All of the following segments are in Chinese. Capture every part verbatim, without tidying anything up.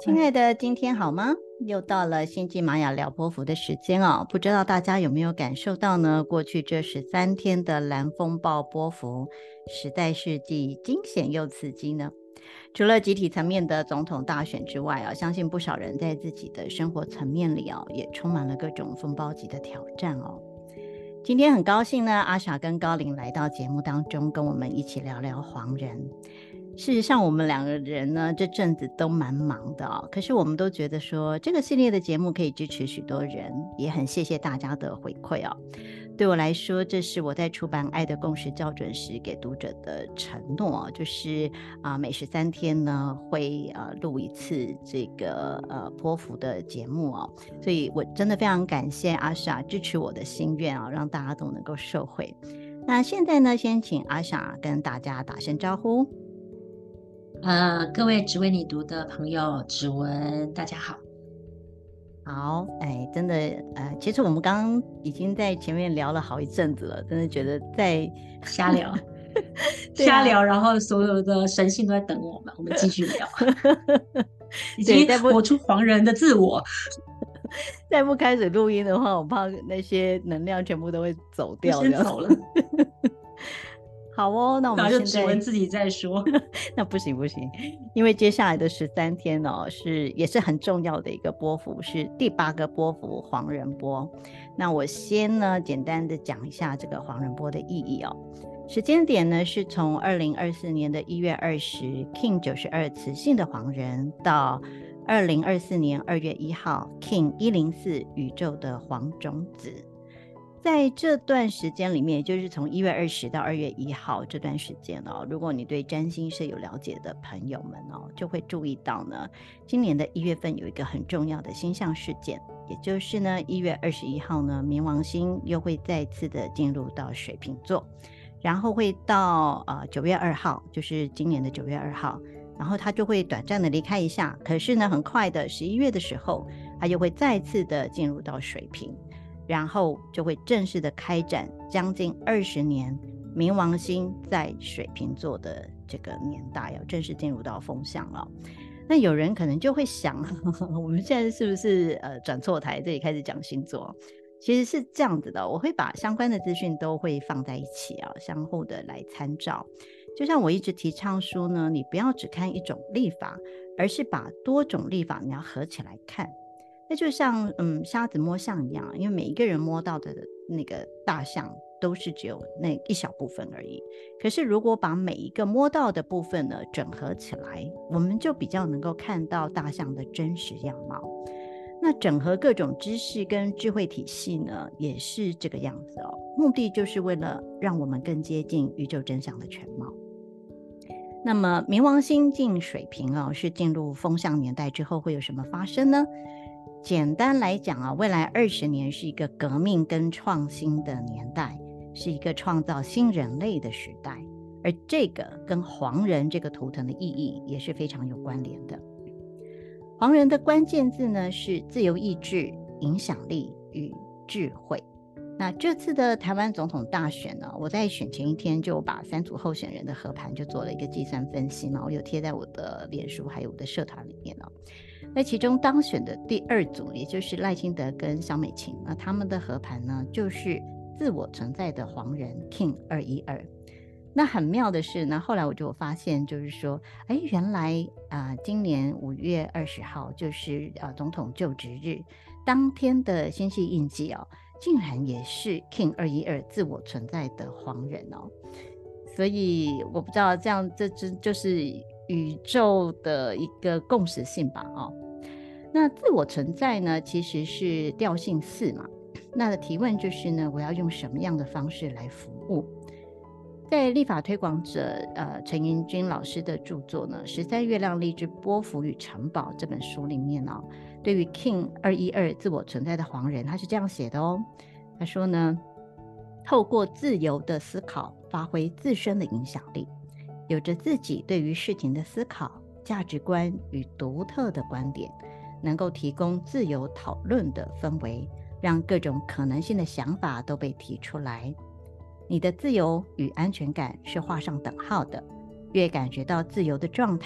亲爱的，今天好吗？又到了星际玛雅聊波符的时间哦，不知道大家有没有感受到呢？过去这十三天的蓝风暴波符，时代是既惊险又刺激呢。除了集体层面的总统大选之外啊，相信不少人在自己的生活层面里啊，也充满了各种风暴级的挑战哦。今天很高兴呢，阿傻跟高龄来到节目当中，跟我们一起聊聊黄人。事实上我们两个人呢这阵子都蛮忙的哦，可是我们都觉得说这个系列的节目可以支持许多人，也很谢谢大家的回馈哦。对我来说，这是我在出版《爱的共识》校准时给读者的承诺，就是啊、呃，每十三天呢会呃录一次这个呃波符的节目哦，所以我真的非常感谢阿傻支持我的心愿啊、哦，让大家都能够受惠。那现在呢，先请阿傻跟大家打声招呼。 呃，各位只为你读的朋友，指纹大家好。 好，哎，真的，呃，其实我们刚刚已经在前面聊了好一阵子了，真的觉得在瞎聊， 对啊， 瞎聊，然后所有的神性都在等我们，我们继续聊，已对， 经再不活出黄人的自我， 再不开始录音的话，我怕那些能量全部都会走就掉，这样子。 先走了， 好哦，那我们然后就现在指纹自己再说。 那不行不行，因为接下来的十三天哦，是也是很重要的一个波符，是第八个波符黄人波。那我先呢简单的讲一下这个黄人波的意义哦。时间点呢是从二零二四年的一月二十 King 九十二磁性的黄人到二零二四年二月一号 King 一零四宇宙的黄种子。在这段时间里面，也就是从一月二十到二月一号这段时间哦，如果你对占星是有了解的朋友们哦，就会注意到呢，今年的一月份有一个很重要的星象事件，也就是呢一月二十一号呢，冥王星又会再次的进入到水瓶座，然后会到呃九月二号，就是今年的九月二号，然后它就会短暂的离开一下，可是呢很快的十一月的时候，它又会再次的进入到水瓶。然后就会正式的开展将近二十年冥王星在水瓶座的这个年代，要正式进入到风象了。那有人可能就会想，呵呵我们现在是不是呃转错台，这里开始讲星座？其实是这样子的，我会把相关的资讯都会放在一起啊，相互的来参照。就像我一直提倡说呢，你不要只看一种历法，而是把多种历法你要合起来看。那就像嗯瞎子摸象一样，因为每一个人摸到的那个大象都是只有那一小部分而已。可是如果把每一个摸到的部分呢整合起来，我们就比较能够看到大象的真实样貌。那整合各种知识跟智慧体系呢，也是这个样子哦。目的就是为了让我们更接近宇宙真相的全貌。那么冥王星进水瓶哦，是进入风象年代之后会有什么发生呢？简单来讲啊，未来二十年是一个革命跟创新的年代，是一个创造新人类的时代，而这个跟黄人这个图腾的意义也是非常有关联的。黄人的关键字呢是自由意志、影响力与智慧。那这次的台湾总统大选呢，我在选前一天就把三组候选人的合盘就做了一个计算分析嘛，我有贴在我的脸书还有我的社团里面哦。那其中当选的第二组，也就是赖清德跟萧美琴，那他们的合盘呢，就是自我存在的黄人 King 二一二。那很妙的是呢，后来我就发现，就是说，哎，原来啊、呃，今年五月二十号就是呃总统就职日当天的星系印记哦，竟然也是 King 二一二自我存在的黄人哦。所以我不知道这样，这这就是宇宙的一个共识性吧哦。那自我存在呢，其实是调性四嘛。那提问就是呢，我要用什么样的方式来服务？在立法推广者呃陈盈君老师的著作呢《十三月亮历之波符与城堡》这本书里面哦，对于 King 二一二自我存在的黄人，他是这样写的哦。他说呢，透过自由的思考，发挥自身的影响力，有着自己对于事情的思考、价值观与独特的观点，能够提供自由讨论的氛围，让各种可能性的想法都被提出来。你的自由与安全感是画上等号的，越感觉到自由的状态，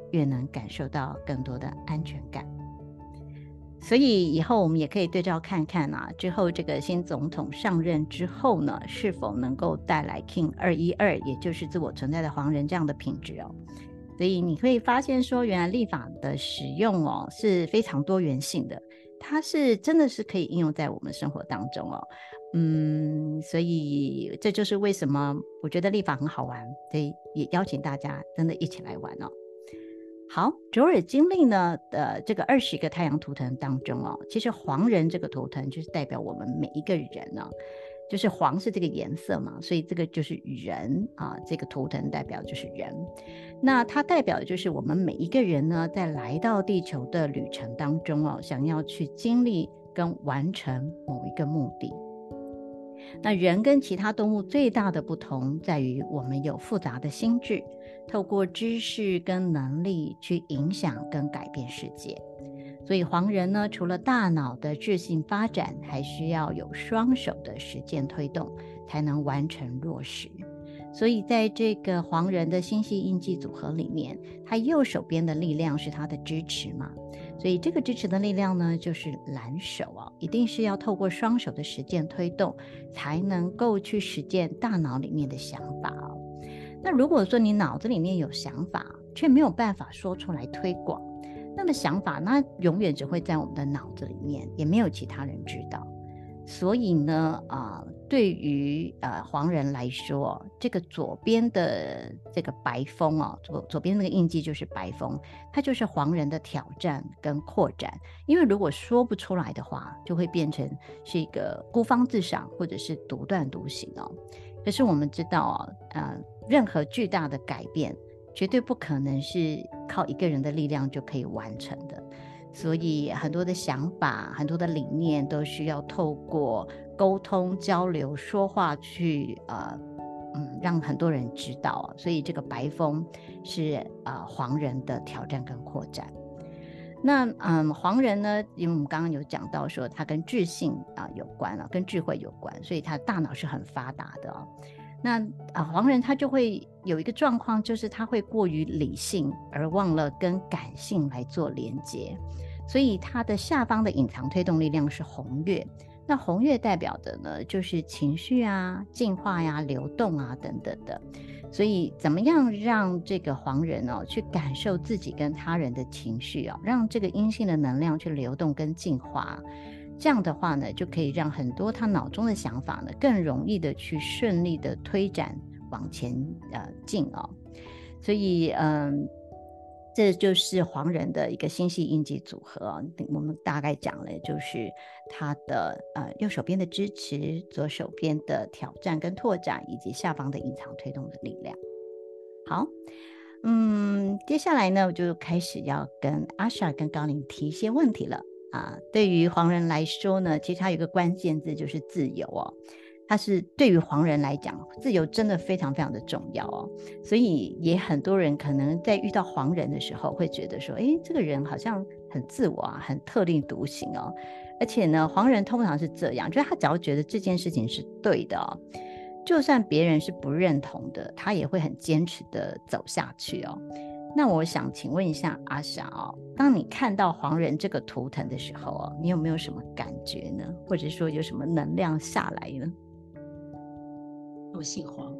越能感受到更多的安全感。所以以后我们也可以对照看看啊，之后这个新总统上任之后呢，是否能够带来 King 二一二，也就是自我存在的黄人这样的品质哦。所以你会发现说，原来历法的使用哦是非常多元性的，它是真的是可以应用在我们生活当中哦。嗯，所以这就是为什么我觉得历法很好玩，所以也邀请大家真的一起来玩哦。好，卓尔金历呢的这个二十个太阳图腾当中哦，其实黄人这个图腾就是代表我们每一个人呢、哦，就是黄是这个颜色嘛，所以这个就是人啊，这个图腾代表就是人。那它代表的就是我们每一个人呢，在来到地球的旅程当中哦，想要去经历跟完成某一个目的。那人跟其他动物最大的不同在于，我们有复杂的心智，透过知识跟能力去影响跟改变世界。所以黄人呢，除了大脑的智性发展，还需要有双手的实践推动，才能完成落实。所以在这个黄人的星系印记组合里面，他右手边的力量是他的支持嘛，所以这个支持的力量呢，就是蓝手哦，一定是要透过双手的实践推动，才能够去实践大脑里面的想法哦。那如果说你脑子里面有想法，却没有办法说出来推广，那么想法那永远只会在我们的脑子里面，也没有其他人知道。所以呢，呃，对于呃黄人来说，这个左边的这个白风哦，左左边那个印记就是白风，它就是黄人的挑战跟扩展。因为如果说不出来的话，就会变成是一个孤芳自赏，或者是独断独行哦。可是我们知道哦，呃，任何巨大的改变，绝对不可能是靠一个人的力量就可以完成的。所以很多的想法，很多的理念都需要透过沟通交流说话去呃嗯让很多人知道。所以这个白风是呃黄人的挑战跟扩展。那嗯黄人呢，因为我们刚刚有讲到说他跟智性啊、呃、有关了、啊，跟智慧有关，所以他大脑是很发达的哦。那啊，黄人他就会有一个状况，就是他会过于理性，而忘了跟感性来做连接，所以他的下方的隐藏推动力量是红月。那红月代表的呢，就是情绪啊、进化呀、流动啊等等的。所以怎么样让这个黄人哦去感受自己跟他人的情绪哦，让这个阴性的能量去流动跟进化，这样的话呢，就可以让很多他脑中的想法呢，更容易的去顺利的推展往前呃进哦。所以嗯，这就是黄人的一个星系印记组合哦。我们大概讲了，就是他的呃右手边的支持，左手边的挑战跟拓展，以及下方的隐藏推动的力量。好。嗯，接下来呢，我就开始要跟阿莎跟高龄提一些问题了啊。对于黄人来说呢，其实它有一个关键字就是自由哦。它是对于黄人来讲，自由真的非常非常的重要哦。所以也很多人可能在遇到黄人的时候，会觉得说，诶，这个人好像很自我啊，很特立独行哦。而且呢，黄人通常是这样，就是他只要觉得这件事情是对的哦，就算别人是不认同的，他也会很坚持的走下去哦。那我想请问一下阿霞哦，当你看到黄人这个图腾的时候哦，你有没有什么感觉呢？或者说有什么能量下来呢？ 我姓黄，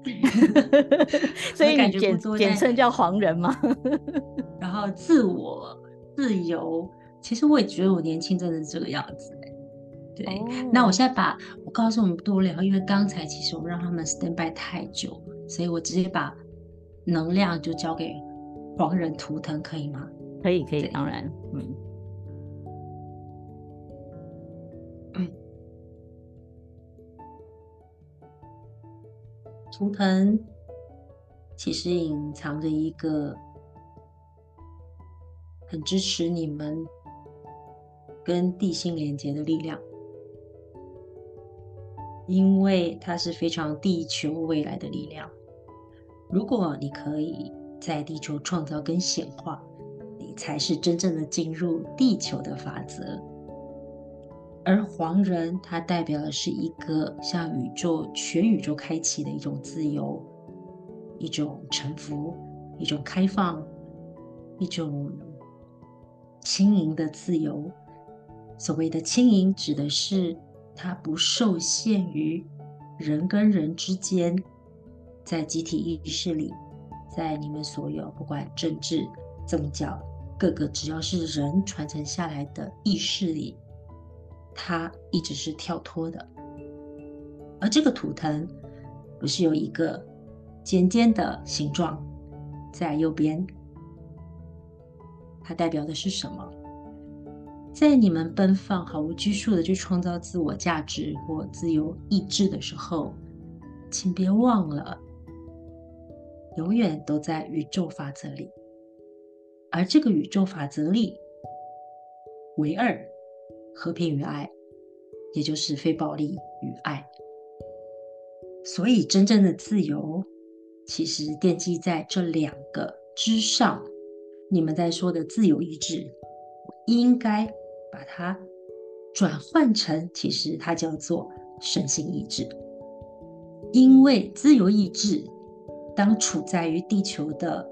所以你感觉不简多，但简称叫黄人吗？ 然后自我、自由，其实我也觉得我年轻真的是这个样子。对， 哦， 那我现在把我告诉我们多聊，因为刚才其实我让他们 stand by 太久了，所以我直接把能量就交给黄人图腾，可以吗？ 可以可以， 对， 当然，嗯嗯，图腾其实隐藏着一个很支持你们跟地心连接的力量，因为它是非常地球未来的力量。如果你可以在地球创造跟显化，你才是真正的进入地球的法则。而黄人它代表的是一个向宇宙全宇宙开启的一种自由，一种臣服，一种开放， 一种轻盈的自由。所谓的轻盈，指的是它不受限于人跟人之间，在集体意识里，在你们所有不管政治、宗教，各个只要是人传承下来的意识里，它一直是跳脱的。而这个图腾不是有一个尖尖的形状在右边，它代表的是什么？在你们奔放毫无拘束的去创造自我价值或自由意志的时候，请别忘了，永远都在宇宙法则里。而这个宇宙法则里，唯二，和平与爱，也就是非暴力与爱。所以真正的自由其实奠基在这两个之上。你们在说的自由意志，应该把它转换成，其实它叫做神性意志。因为自由意志当处在于地球的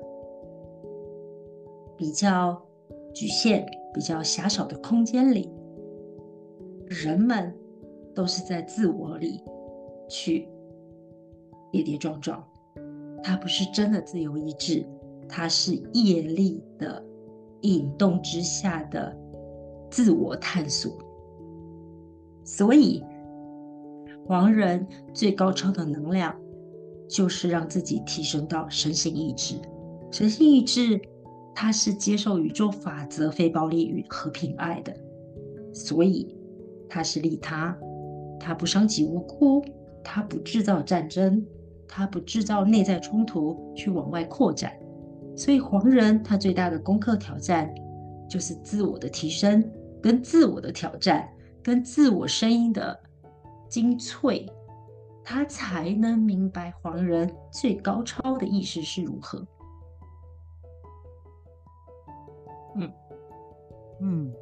比较局限、比较狭小的空间里，人们都是在自我里去跌跌撞撞，它不是真的自由意志，它是业力的引动之下的自我探索。所以黄人最高超的能量就是让自己提升到神性意志。神性意志它是接受宇宙法则非暴力与和平爱的，所以它是利他，它不伤及无辜，它不制造战争，它不制造内在冲突去往外扩展。所以黄人他最大的功课挑战就是自我的提升，跟自我的挑战，跟自我声音的精粹，他才能明白黄人最高超的意识是如何。嗯嗯，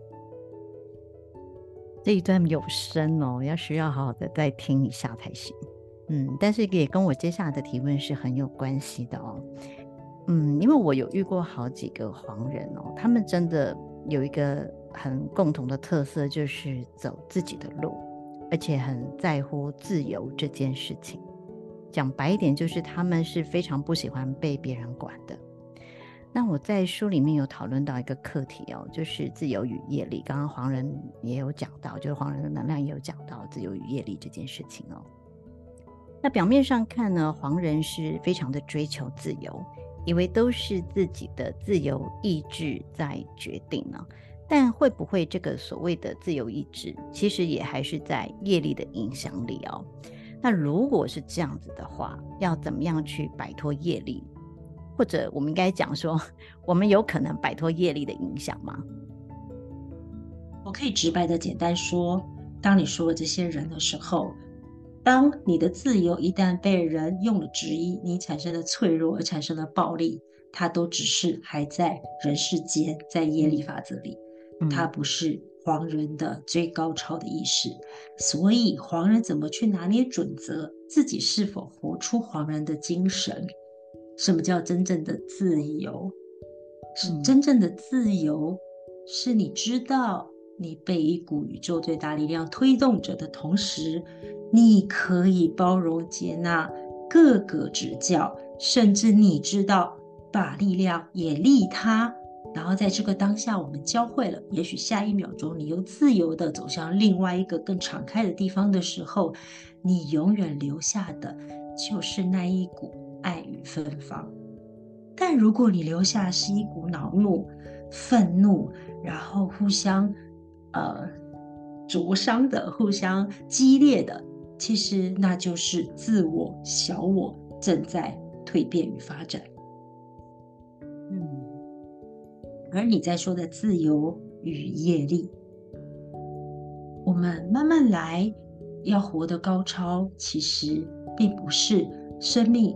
这一段有声哦，要需要好好的再听一下才行。嗯，但是也跟我接下来的提问是很有关系的哦。嗯，因为我有遇过好几个黄人哦，他们真的有一个很共同的特色，就是走自己的路，而且很在乎自由这件事情。讲白一点，就是他们是非常不喜欢被别人管的。那我在书里面有讨论到一个课题哦，就是自由与业力。刚刚黄人也有讲到，就是黄人的能量也有讲到自由与业力这件事情哦。那表面上看呢，黄人是非常的追求自由，以为都是自己的自由意志在决定呢。但会不会这个所谓的自由意志，其实也还是在业力的影响里哦？那如果是这样子的话，要怎么样去摆脱业力？或者我们应该讲说，我们有可能摆脱业力的影响吗？ 我可以直白的简单说，当你说了这些人的时候，当你的自由一旦被人用了质疑，你产生了脆弱而产生了暴力，它都只是还在人世间，在业力法则里， 嗯、 它不是黄人的最高超的意识。所以黄人怎么去拿捏准则，自己是否活出黄人的精神？什么叫真正的自由？是真正的自由，是你知道你被一股宇宙最大力量推动着的同时，你可以包容接纳各个指教，甚至你知道把力量也利他，然后在这个当下我们交汇了，也许下一秒钟你又自由的走向另外一个更敞开的地方的时候，你永远留下的就是那一股爱与芬芳。但如果你留下是一股恼怒、愤怒，然后互相呃灼伤的、互相激烈的，其实那就是自我、小我正在蜕变与发展。嗯，而你在说的自由与业力，我们慢慢来，要活得高超，其实并不是生命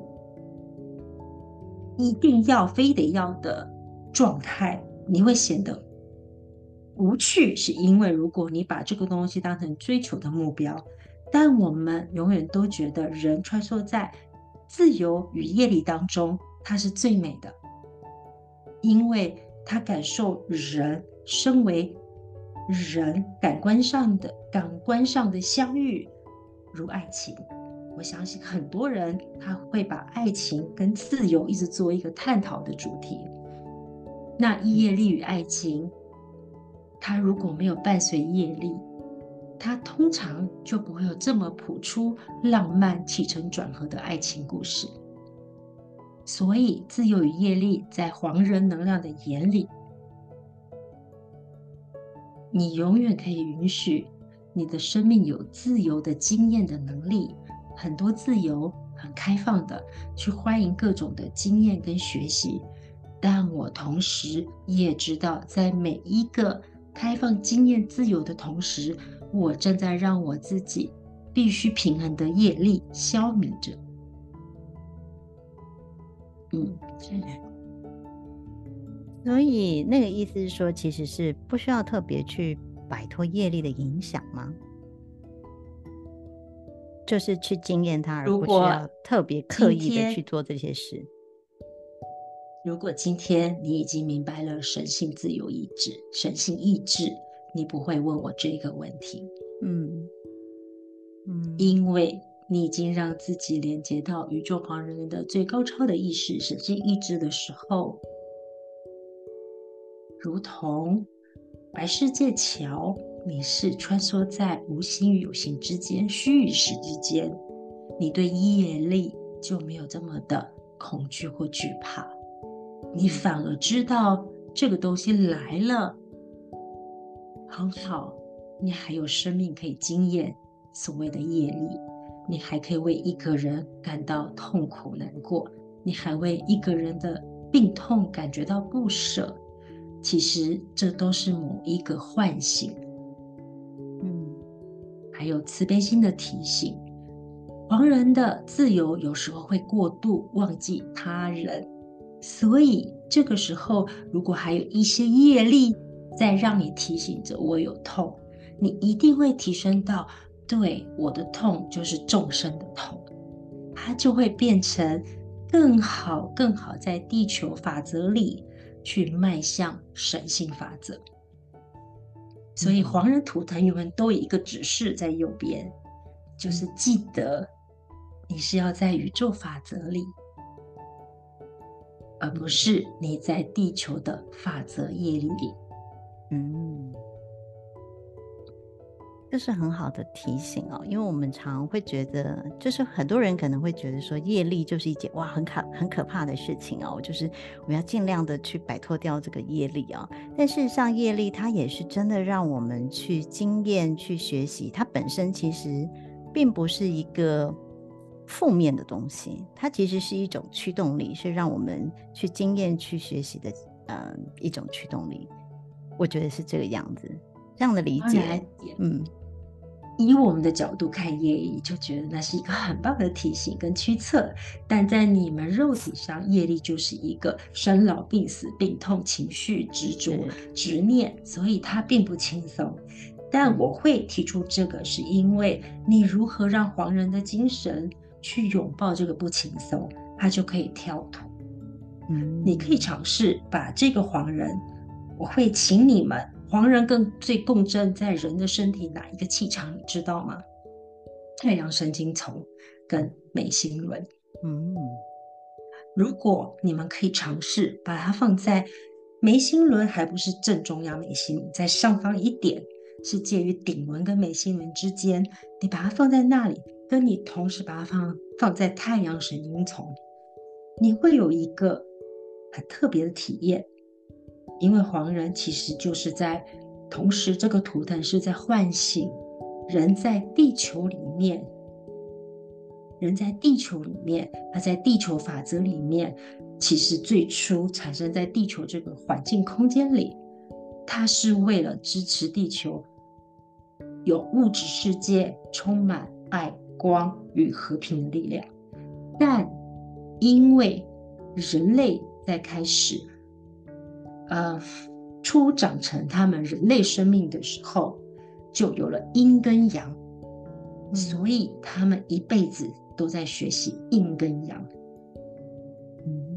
一定要非得要的状态，你会显得无趣，是因为如果你把这个东西当成追求的目标，但我们永远都觉得人穿梭在自由与业力当中，它是最美的，因为他感受人身为人感官上的感官上的相遇，如爱情。我相信很多人他会把爱情跟自由一直做一个探讨的主题。那业力与爱情，它如果没有伴随业力，它通常就不会有这么谱出浪漫起承转合的爱情故事。所以自由与业力在黄人能量的眼里，你永远可以允许你的生命有自由的经验的能力，很多自由，很开放的去欢迎各种的经验跟学习。但我同时也知道，在每一个开放经验自由的同时，我正在让我自己必须平衡的业力消弭着。嗯， 所以那个意思是说，其实是不需要特别去摆脱业力的影响吗？就是去经验它，而不需要特别刻意的去做这些事。 如果今天你已经明白了神性自由意志、神性意志，你不会问我这个问题。 嗯嗯， 因为你已经让自己连接到宇宙黄人的最高超的意识、神性意志的时候，如同白世界桥，你是穿梭在无形与有形之间、虚与实之间，你对业力就没有这么的恐惧或惧怕，你反而知道这个东西来了，很好，你还有生命可以经验所谓的业力，你还可以为一个人感到痛苦难过，你还为一个人的病痛感觉到不舍。其实这都是某一个唤醒，嗯，还有慈悲心的提醒。黄人的自由有时候会过度忘记他人，所以这个时候如果还有一些业力在让你提醒着我有痛，你一定会提升到对，我的痛就是众生的痛，它就会变成更好更好在地球法则里去迈向神性法则。所以黄人图腾永远都有一个指示在右边，就是记得你是要在宇宙法则里，而不是你在地球的法则业力里。 嗯，这是很好的提醒哦，因为我们常会觉得，就是很多人可能会觉得说，业力就是一件哇很可很可怕的事情哦，就是我们要尽量的去摆脱掉这个业力哦。但事实上，业力它也是真的让我们去经验、去学习，它本身其实并不是一个负面的东西，它其实是一种驱动力，是让我们去经验、去学习的呃一种驱动力。我觉得是这个样子，这样的理解，嗯。 以我们的角度看业力，就觉得那是一个很棒的提醒跟驱策，但在你们肉体上，业力就是一个生老病死、病痛、情绪、执着、执念，所以它并不轻松。但我会提出这个，是因为你如何让黄人的精神去拥抱这个不轻松，它就可以跳脱。嗯，你可以尝试把这个黄人，我会请你们。黄人更最共振在人的身体哪一个气场，你知道吗？太阳神经丛跟眉心轮。嗯，如果你们可以尝试把它放在眉心轮，还不是正中央眉心轮，在上方一点，是介于顶轮跟眉心轮之间，你把它放在那里，跟你同时把它放放在太阳神经丛，你会有一个很特别的体验。因为黄人其实就是在同时，这个图腾是在唤醒人在地球里面，人在地球里面，他在地球法则里面，其实最初产生在地球这个环境空间里，它是为了支持地球有物质世界充满爱、光与和平的力量。但因为人类在开始呃，初长成他们人类生命的时候，就有了阴跟阳，嗯、所以他们一辈子都在学习阴跟阳。嗯、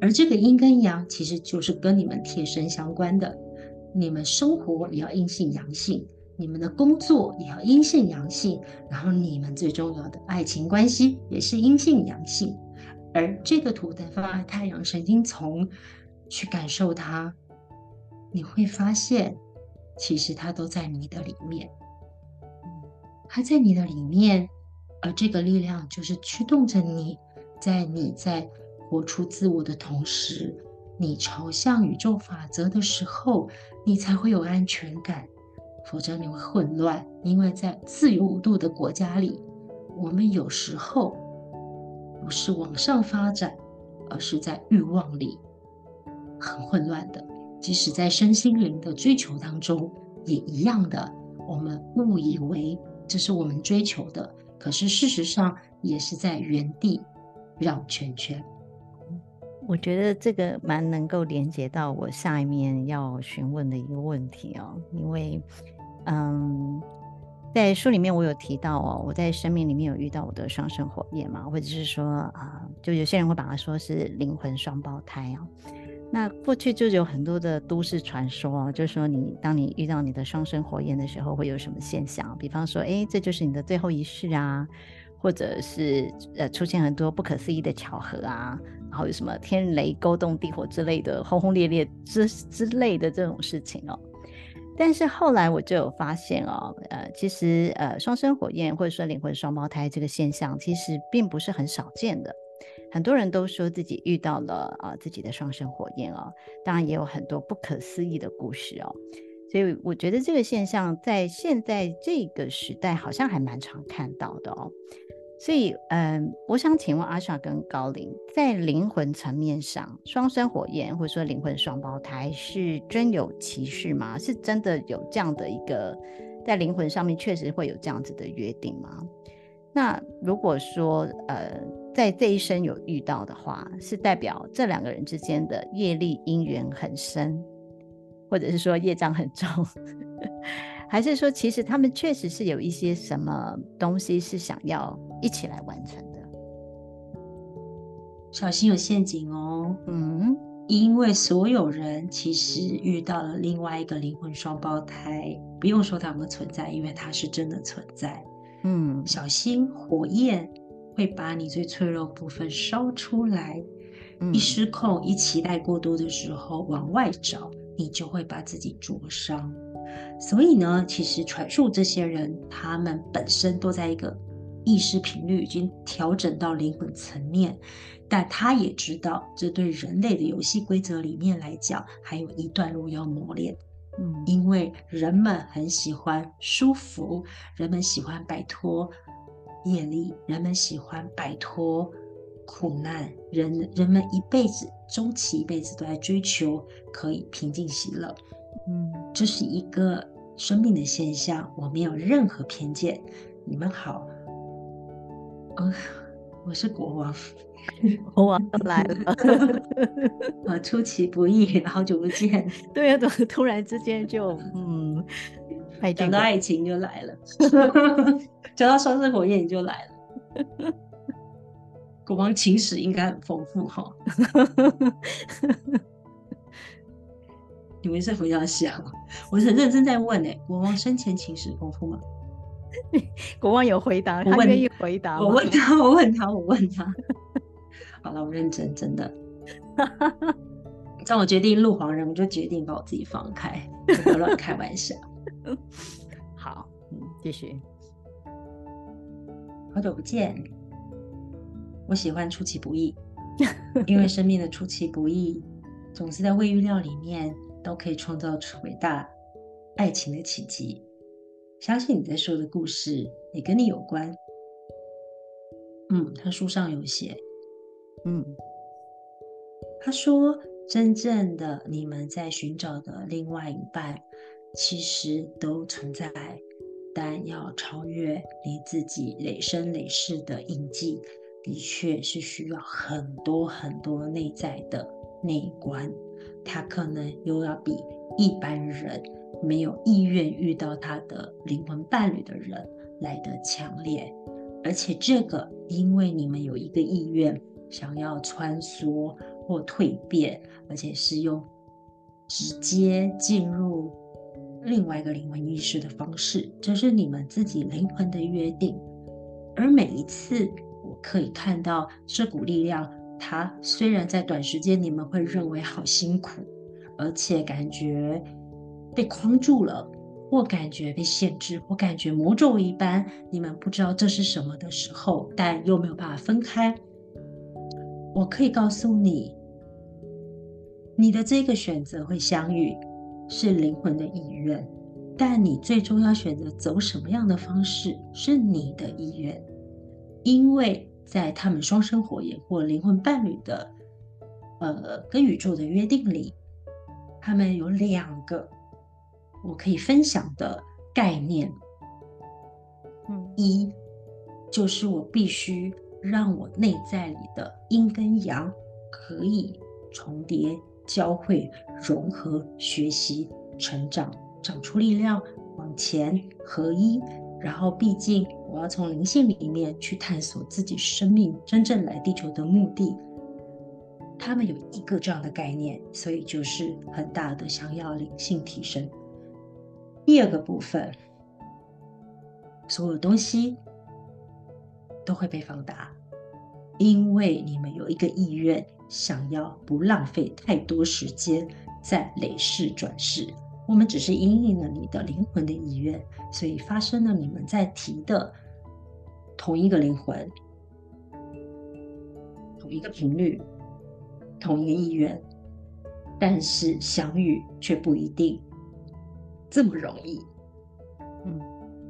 而这个阴跟阳其实就是跟你们贴身相关的，你们生活也要阴性阳性，你们的工作也要阴性阳性，然后你们最重要的爱情关系也是阴性阳性。而这个图腾放在太阳神经丛去感受它，你会发现其实它都在你的里面，它在你的里面，而这个力量就是驱动着你，在你在活出自我的同时，你朝向宇宙法则的时候，你才会有安全感，否则你会混乱。因为在自由无度的国家里，我们有时候不是往上发展，而是在欲望里很混乱的。即使在身心灵的追求当中也一样的，我们误以为这是我们追求的，可是事实上也是在原地绕圈圈。 我觉得这个蛮能够连接到我下面要询问的一个问题哦，因为嗯，在书里面我有提到哦，我在生命里面有遇到我的双生火焰嘛，或者是说啊、呃，就有些人会把它说是灵魂双胞胎哦。那过去就有很多的都市传说哦，就是说你当你遇到你的双生火焰的时候会有什么现象，比方说哎，这就是你的最后一世啊，或者是呃出现很多不可思议的巧合啊，然后有什么天雷勾动地火之类的轰轰烈烈 之, 之类的这种事情哦。但是后来我就有发现哦，呃，其实呃双生火焰或者说灵魂双胞胎这个现象其实并不是很少见的，很多人都说自己遇到了呃自己的双生火焰哦，当然也有很多不可思议的故事哦，所以我觉得这个现象在现在这个时代好像还蛮常看到的哦。所以嗯，我想请问阿莎跟高灵，在灵魂层面上，双生火焰或者说灵魂双胞胎是真有其事吗？是真的有这样的一个在灵魂上面确实会有这样子的约定吗？那如果说呃在这一生有遇到的话，是代表这两个人之间的业力因缘很深，或者是说业障很重还是说其实他们确实是有一些什么东西是想要一起来完成的？ 小心有陷阱哦。 嗯， 因为所有人其实遇到了另外一个灵魂双胞胎，不用说他们存在，因为它是真的存在。 嗯， 小心火焰会把你最脆弱部分烧出来， 嗯， 一失控一期待过多的时候往外找，你就会把自己灼伤。所以呢，其实传述这些人他们本身都在一个意识频率已经调整到灵魂层面，但他也知道这对人类的游戏规则里面来讲还有一段路要磨练。 嗯， 因为人们很喜欢舒服，人们喜欢摆脱业力，人们喜欢摆脱苦难，人人们一辈子终其一辈子都在追求可以平静喜乐。 嗯， 这是一个生命的现象，我没有任何偏见。你们好，嗯，我是国王， 国王又来了啊，出其不意，好久不见。 对啊，怎么突然之间就嗯，派讲进国到爱情就来了，讲到双生火焰你就来了。国王情史应该很丰富哈、哦，你们是不要想，我是很认真在问哎、欸，国王生前情史丰富吗？ 国王有回答， 我问他愿意回答我吗？ 问他，我问他，我问他。好了，我认真，真的。当我决定录黄人，我就决定把我自己放开，不要乱开玩笑。 好，嗯，继续。 好久不见，我喜欢出其不意，因为生命的出其不意，总是在未预料里面都可以创造出伟大爱情的奇迹。相信你在说的故事也跟你有关。嗯，他书上有写， 嗯， 他说，真正的你们在寻找的另外一半，其实都存在，但要超越你自己累生累世的印记，的确是需要很多很多内在的内观。他可能又要比一般人没有意愿遇到他的灵魂伴侣的人来得强烈，而且这个因为你们有一个意愿想要穿梭或蜕变，而且是用直接进入另外一个灵魂意识的方式，这是你们自己灵魂的约定。而每一次我可以看到这股力量，它虽然在短时间你们会认为好辛苦，而且感觉被框住了，或感觉被限制，或感觉魔咒一般，你们不知道这是什么的时候，但又没有办法分开，我可以告诉你，你的这个选择会相遇，是灵魂的意愿，但你最终要选择走什么样的方式，是你的意愿。因为在他们双生火焰或灵魂伴侣的呃跟宇宙的约定里，他们有两个我可以分享的概念。 嗯， 一就是我必须让我内在里的阴跟阳可以重叠、交汇、融合、学习、成长，长出力量，往前合一。然后毕竟我要从灵性里面去探索自己生命真正来地球的目的，他们有一个这样的概念，所以就是很大的想要灵性提升。第二个部分，所有东西都会被放大，因为你们有一个意愿，想要不浪费太多时间在累世转世。我们只是因应了你的灵魂的意愿，所以发生了你们在提的同一个灵魂、同一个频率、同一个意愿，但是相遇却不一定这么容易。 嗯，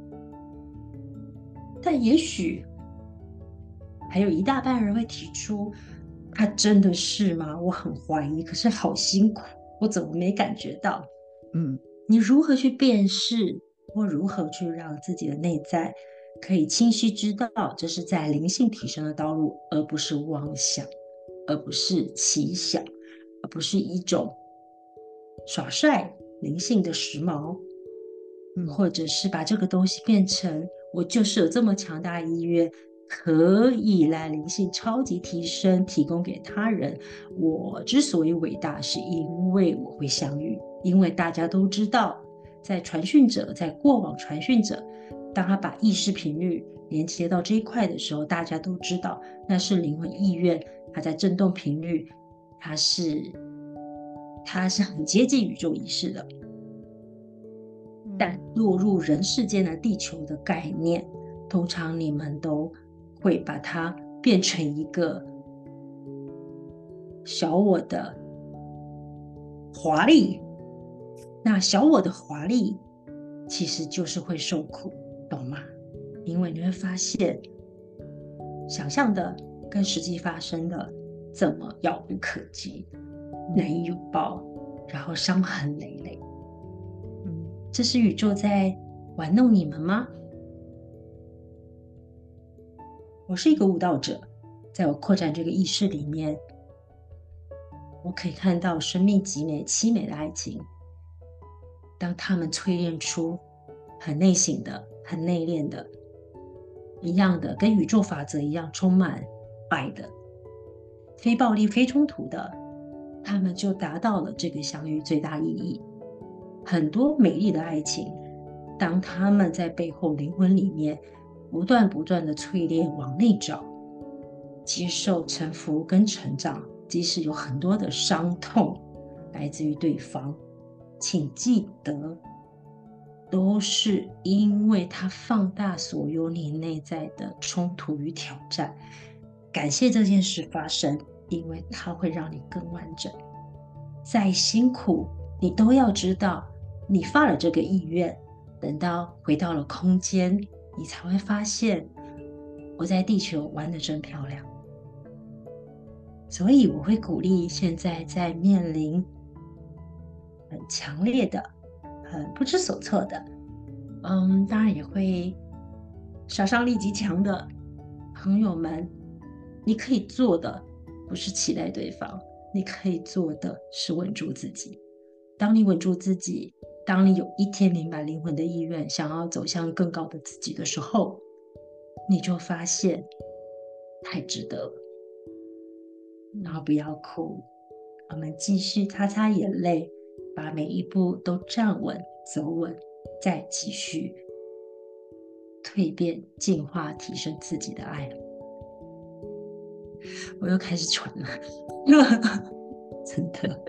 但也许还有一大半人会提出，他真的是吗？我很怀疑，可是好辛苦，我怎么没感觉到？ 嗯， 你如何去辨识，或如何去让自己的内在可以清晰知道，这是在灵性提升的道路，而不是妄想，而不是奇想，而不是一种耍帅灵性的时髦， 嗯， 或者是把这个东西变成我就是有这么强大的意愿，可以来灵性超级提升，提供给他人。我之所以伟大，是因为我会相遇，因为大家都知道，在传讯者，在过往传讯者，当他把意识频率连接到这一块的时候，大家都知道那是灵魂意愿，它在振动频率，它是它是很接近宇宙意识的。但落入人世间的地球的概念，通常你们都会把它变成一个小我的华丽。那小我的华丽其实就是会受苦，懂吗？因为你会发现想象的跟实际发生的这么遥不可及，难以拥抱，然后伤痕累累。这是宇宙在玩弄你们吗？我是一个舞蹈者，在我扩展这个意识里面，我可以看到生命极美凄美的爱情，当他们淬炼出很内省的、很内敛的，一样的，跟宇宙法则一样充满爱的、非暴力、非冲突的，他们就达到了这个相遇最大意义。很多美丽的爱情，当他们在背后灵魂里面不断不断的淬炼，往内找，接受臣服跟成长，即使有很多的伤痛来自于对方，请记得，都是因为它放大所有你内在的冲突与挑战。感谢这件事发生，因为它会让你更完整。再辛苦，你都要知道，你发了这个意愿，等到回到了空间，你才会发现，我在地球玩得真漂亮。所以我会鼓励现在在面临很强烈的、很不知所措的，嗯，当然也会杀伤力极强的朋友们，你可以做的不是期待对方，你可以做的是稳住自己。当你稳住自己，当你有一天明白灵魂的意愿，想要走向更高的自己的时候，你就发现太值得了。 然后不要哭，我们继续擦擦眼泪，把每一步都站稳走稳，再继续蜕变进化提升自己的爱。我又开始喘了真的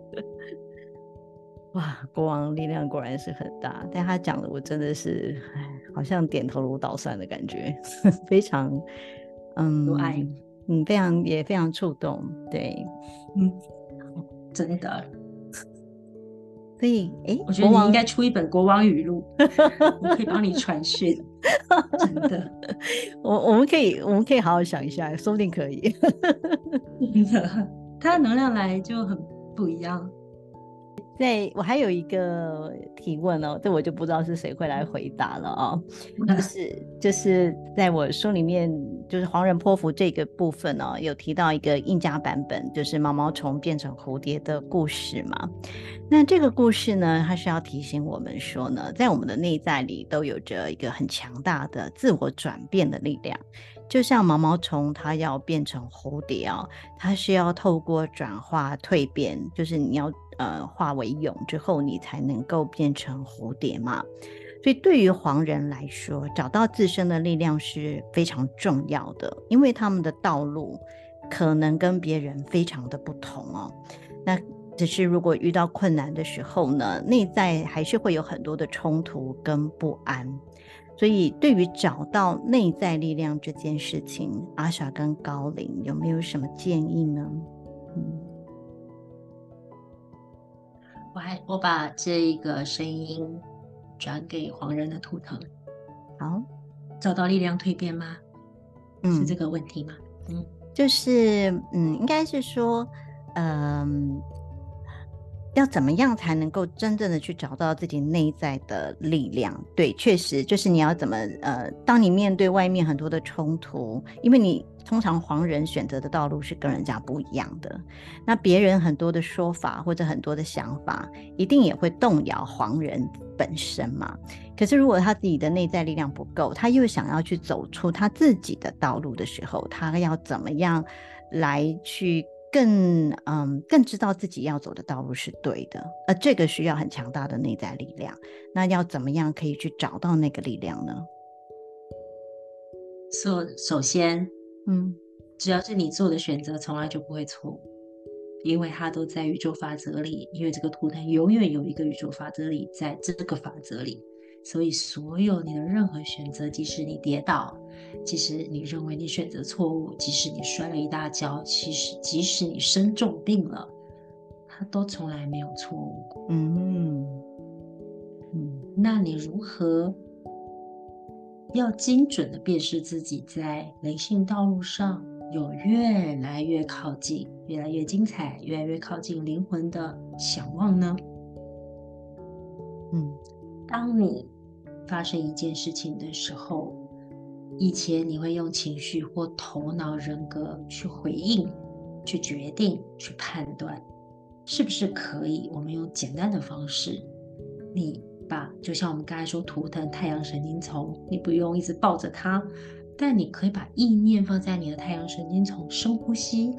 哇，国王力量果然是很大，但他讲的我真的是好像点头如捣蒜的感觉非常嗯有爱嗯非常也非常触动。对， 嗯，真的， 所以诶， 我觉得你应该出一本国王语录我可以帮你传讯真的我我们可以我们可以好好想一下，说不定可以真的，它的能量来就很不一样。 在我还有一个提问哦，这我就不知道是谁会来回答了哦。就是就是在我书里面，就是黄人波符这个部分哦，有提到一个印加版本，就是毛毛虫变成蝴蝶的故事嘛。那这个故事呢，它是要提醒我们说呢，在我们的内在里都有着一个很强大的自我转变的力量。就像毛毛虫它要变成蝴蝶哦，它是要透过转化蜕变，就是你要呃化为蛹之后，你才能够变成蝴蝶嘛。所以对于黄人来说，找到自身的力量是非常重要的，因为他们的道路可能跟别人非常的不同哦。那只是如果遇到困难的时候呢，内在还是会有很多的冲突跟不安。所以对于找到内在力量这件事情，阿莎跟高龄有没有什么建议呢？嗯， 我还我把这个声音转给黄人的图腾。 好， 找到力量蜕变吗？ 嗯， 是这个问题吗？嗯， 就是嗯，应该是说，嗯，要怎么样才能够真正的去找到自己内在的力量？对，确实就是你要怎么呃，当你面对外面很多的冲突，因为你通常黄人选择的道路是跟人家不一样的，那别人很多的说法或者很多的想法，一定也会动摇黄人本身嘛。可是如果他自己的内在力量不够，他又想要去走出他自己的道路的时候，他要怎么样来去更嗯更知道自己要走的道路是对的，而这个需要很强大的内在力量。那要怎么样可以去找到那个力量呢？ 首首先， 嗯， 只要是你做的选择，从来就不会错误，因为它都在宇宙法则里。因为这个图腾永远有一个宇宙法则里，在这个法则里，所以所有你的任何选择，即使你跌倒，即使你认为你选择错误，即使你摔了一大跤，其实即使你生重病了，它都从来没有错误过。 嗯嗯， 那你如何要精准的辨识自己在灵性道路上有越来越靠近、越来越精彩、越来越靠近灵魂的想望呢？ 嗯， 当你发生一件事情的时候，以前你会用情绪或头脑人格去回应、去决定、去判断，是不是可以？我们用简单的方式，你把就像我们刚才说图腾太阳神经丛，你不用一直抱着它，但你可以把意念放在你的太阳神经丛，深呼吸。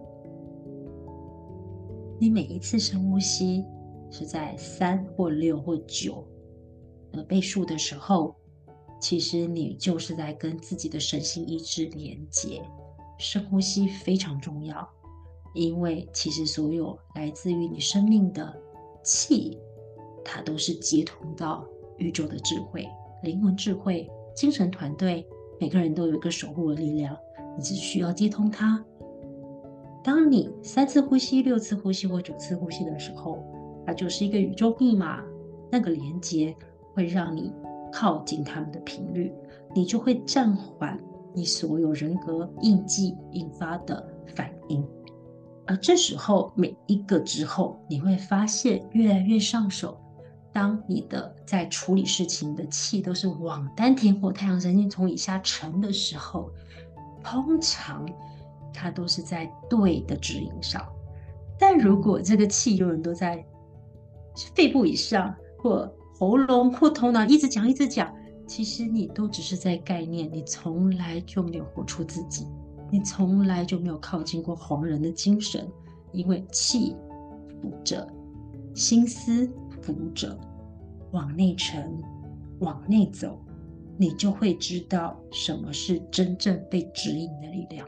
你每一次深呼吸是在三或六或九的倍数的时候，其实你就是在跟自己的神性意志连接。深呼吸非常重要，因为其实所有来自于你生命的气，它都是接通到宇宙的智慧、灵魂智慧、精神团队，每个人都有一个守护的力量，你只需要接通它。当你三次呼吸、六次呼吸或九次呼吸的时候，它就是一个宇宙密码，那个连接会让你靠近他们的频率，你就会暂缓你所有人格印记引发的反应。而这时候每一个之后，你会发现越来越上手。当你的在处理事情的气都是往丹田或太阳神经丛以下沉的时候，通常它都是在对的指引上。但如果这个气永远都在肺部以上，或喉咙或头脑一直讲一直讲，其实你都只是在概念，你从来就没有活出自己， 你从来就没有靠近过黄人的精神，因为气辅着，心思辅着，往内沉，往内走，你就会知道什么是真正被指引的力量。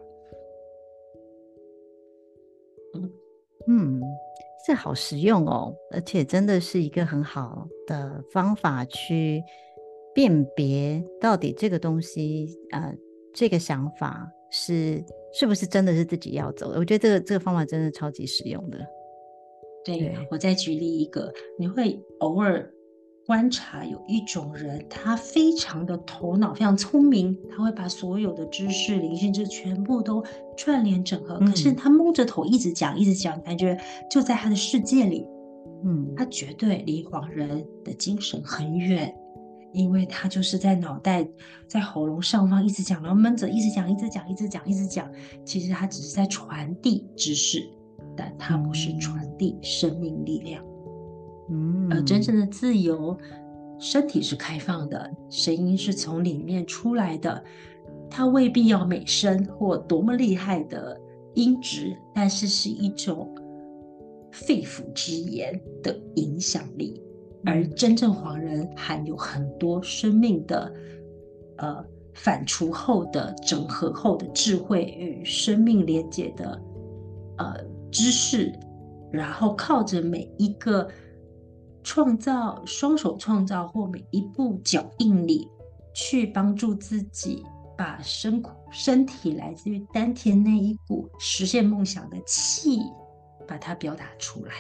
嗯嗯，这好实用哦，而且真的是一个很好的方法去辨别到底这个东西，呃，这个想法是是不是真的是自己要走的。我觉得这个这个方法真的超级实用的。 对， 对， 我再举例一个，你会偶尔观察有一种人，他非常的头脑非常聪明，他会把所有的知识、灵性知识全部都串联整合，可是嗯他蒙着头一直讲一直讲，感觉就在他的世界里， 嗯他绝对离黄人的精神很远，因为他就是在脑袋在喉咙上方一直讲，然后闷着一直讲一直讲一直讲一直讲，其实他只是在传递知识，但他不是传递生命力量。而真正嗯的自由，身体是开放的，声音是从里面出来的，它未必要美声或多么厉害的音质，但是是一种肺腑之言的影响力。而嗯真正黄人含有很多生命的呃反刍后的整合后的智慧与生命连接的呃知识，然后靠着每一个创造双手创造或每一步脚印里，去帮助自己把身身体来自于丹田那一股实现梦想的气，把它表达出来。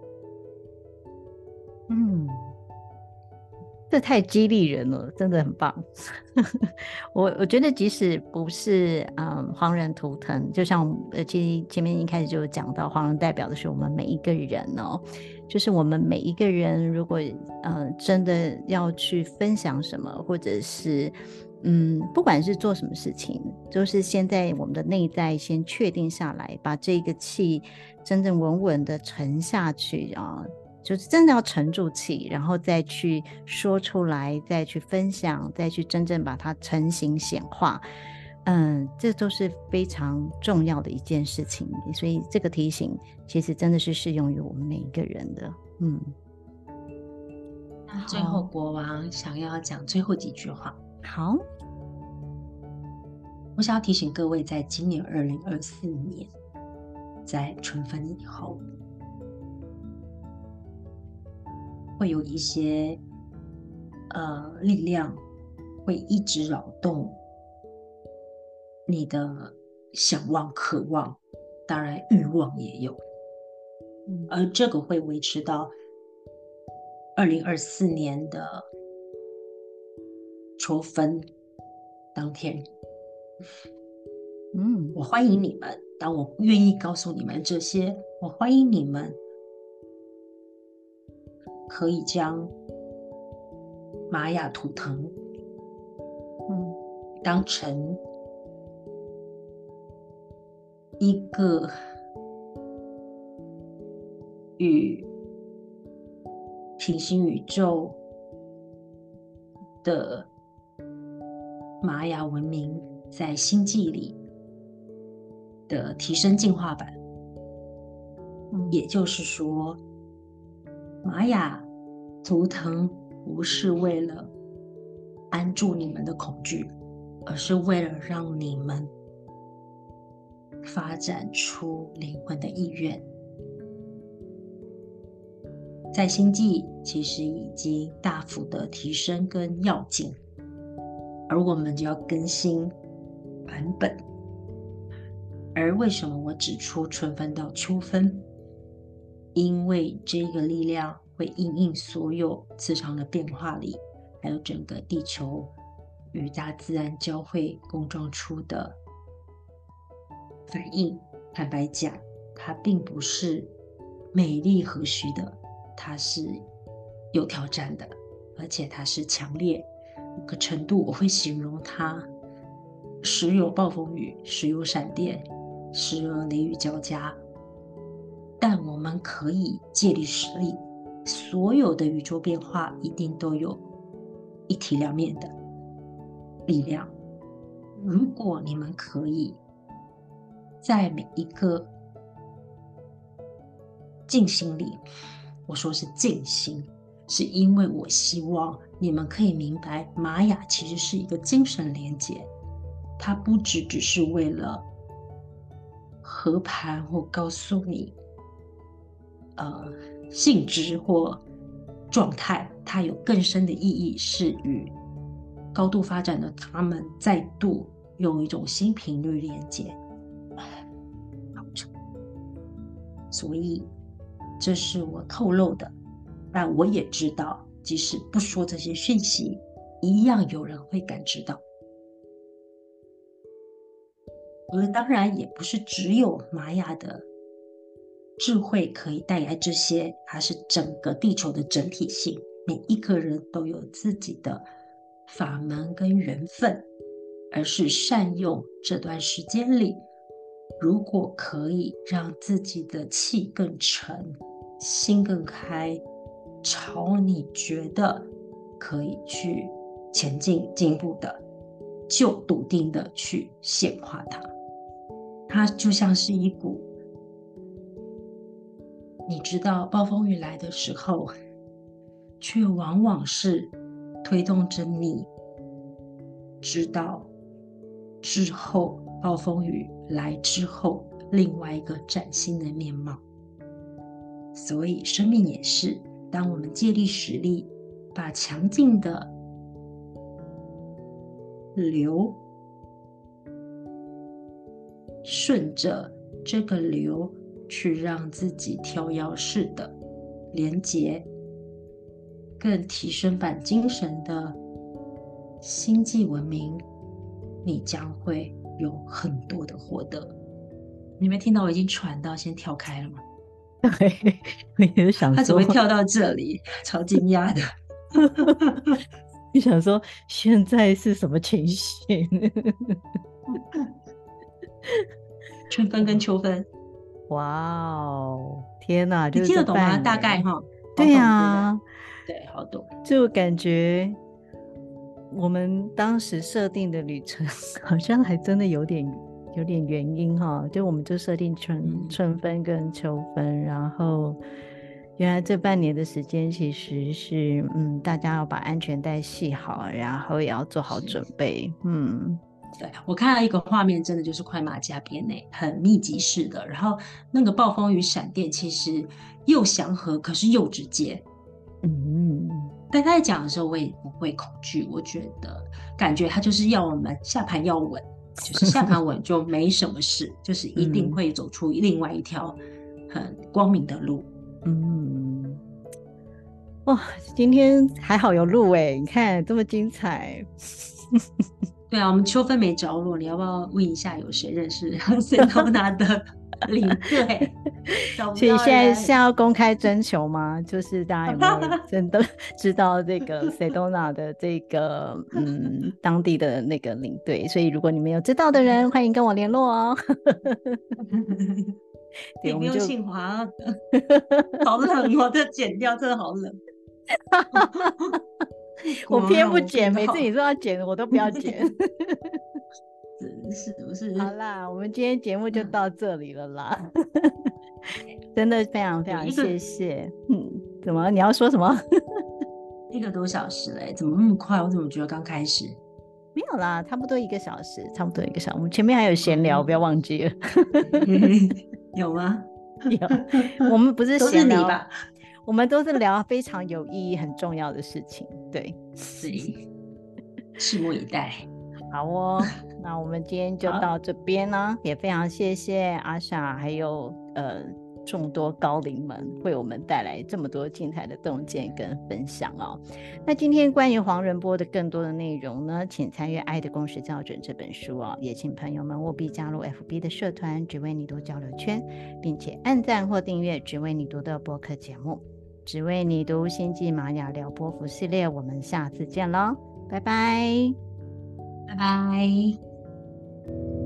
嗯。这太激励人了，真的很棒。我我觉得即使不是嗯黄人图腾，就像呃其实前面一开始就有讲到，黄人代表的是我们每一个人哦，就是我们每一个人如果呃真的要去分享什么，或者是嗯不管是做什么事情，就是先在我们的内在先确定下来，把这个气真正稳稳的沉下去啊。就是真的要沉住气，然后再去说出来，再去分享，再去真正把它成型显化。嗯，这都是非常重要的一件事情，所以这个提醒其实真的是适用于我们每一个人的。嗯， 那最后国王想要讲最后几句话。 好， 我想要提醒各位，在今年二零二四年，在春分以后，会有一些呃力量会一直扰动你的想望、渴望，当然欲望也有， 嗯而这个会维持到二零二四年的秋分当天。 嗯我欢迎你们，当我愿意告诉你们这些，我欢迎你们可以将玛雅图腾嗯当成一个与平行宇宙的玛雅文明在星际里的提升进化版。 嗯也就是说，玛雅图腾不是为了安住你们的恐惧，而是为了让你们发展出灵魂的意愿。在星际其实已经大幅的提升跟跃进，而我们就要更新版本。而为什么我指出春分到秋分？因为这个力量会因应所有磁场的变化里，还有整个地球与大自然交汇共撞出的反应。坦白讲，它并不是美丽和煦的，它是有挑战的，而且它是强烈。某个程度，我会形容它时有暴风雨，时有闪电，时而雷雨交加。但我们可以借力使力，所有的宇宙变化一定都有一体两面的力量。如果你们可以在每一个静心里，我说是静心，是因为我希望你们可以明白，玛雅其实是一个精神连结，它不只只是为了和盘或告诉你呃性质或状态，它有更深的意义，是与高度发展的他们再度用一种新频率连接。所以这是我透露的，但我也知道即使不说这些讯息，一样有人会感知到。而当然也不是只有玛雅的智慧可以带来这些，它是整个地球的整体性，每一个人都有自己的法门跟缘分，而是善用这段时间里，如果可以让自己的气更沉，心更开，朝你觉得可以去前进进步的，就笃定的去显化它。它就像是一股，你知道暴风雨来的时候，却往往是推动着你知道之后暴风雨来之后另外一个崭新的面貌。所以生命也是，当我们借力使力，把强劲的流顺着这个流去让自己跳跃式的连结，更提升版精神的星际文明，你将会有很多的获得。你没听到我已经传到先跳开了吗？ 对，我也想说， 他怎么会跳到这里？超惊讶的。 你想说现在是什么情形？ 春分跟秋分。 哇哦，天哪！ 你就是听得懂吗？ 这半年大概哈。 对呀、啊， 对，好懂。 就感觉我们当时设定的旅程好像还真的有点有点原因哈，就我们就设定春、嗯、春分跟秋分，然后原来这半年的时间其实是嗯，大家要把安全带系好，然后也要做好准备。嗯， 对，我看到一个画面，真的就是快马加鞭诶，很密集式的，然后那个暴风雨闪电其实又祥和，可是又直接。 嗯， 但他在讲的时候，我也不会恐惧，我觉得感觉他就是要我们下盘要稳，就是下盘稳就没什么事，就是一定会走出另外一条很光明的路。 嗯，哇，今天还好有录诶，你看这么精彩。 对啊，我们秋分没着落，你要不要问一下有谁认识Sedona的领队？ 所以现在是要公开征求吗？就是大家有没有真的知道这个 Sedona 的这个嗯当地的那个领队？所以如果你们有知道的人，欢迎跟我联络哦。 对，你不用姓华，好冷哦，这剪掉真的好冷。 我偏不剪，每次你说要剪，我都不要剪。 是不是？ 好啦，我们今天节目就到这里了啦。真的非常非常谢谢。嗯，怎么？你要说什么？ 一个多小时嘞，怎么那么快？我怎么觉得刚开始？ 没有啦，差不多一个小时，差不多一个小时。我们前面还有闲聊，嗯、不要忘记了。 有吗？ 有。我们不是闲聊都是你吧？ 我们都是聊非常有意义、很重要的事情。对， 对，拭目以待。 好哦，那我们今天就到这边呢，也非常谢谢阿莎还有呃众多高龄们为我们带来这么多精彩的洞见跟分享哦。那今天关于黄仁波的更多的内容呢，请参阅《爱的共识校准》这本书哦，也请朋友们务必加入 F B 的社团只为你读交流圈，并且按赞或订阅只为你读的播客节目，只为你读星际玛雅聊波符系列。我们下次见咯，拜拜。 拜拜。